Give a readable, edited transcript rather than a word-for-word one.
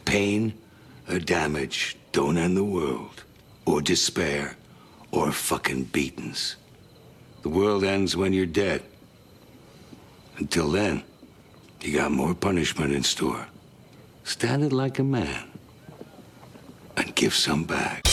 pain or damage don't end the world, or despair, or fucking beatings. The world ends when you're dead. Until then, you got more punishment in store. Stand it like a man and give some back.